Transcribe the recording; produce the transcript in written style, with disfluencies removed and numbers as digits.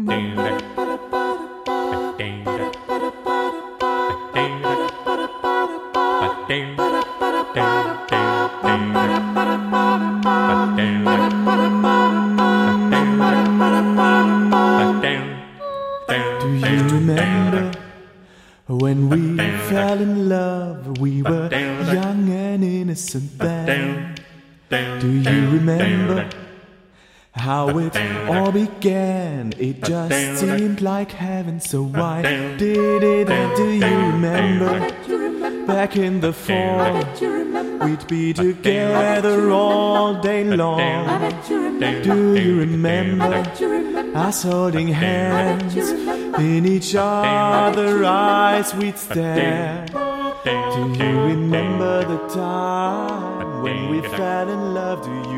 Do you remember when we fell in love? We were young and innocent then. Do you remember how it all began? It just seemed like heaven, so why did it end? Do you remember back in the fall? We'd be together all day long. Do you remember us holding hands? In each other's eyes we'd stare. Do you remember the time when we fell in love? Do you